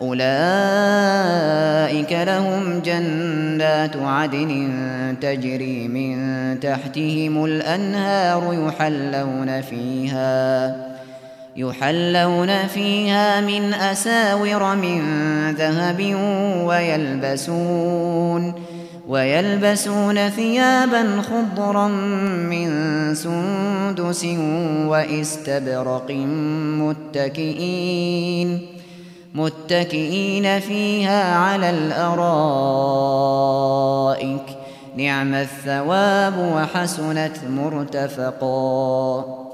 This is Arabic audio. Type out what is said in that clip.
أولئك لهم جنات عدن تجري من تحتهم الأنهار يحلون فيها من أساور من ذهب ويلبسون ثيابا خضرا من سندس وإستبرق متكئين فيها على الأرائك نعم الثواب وحسنت مرتفقا.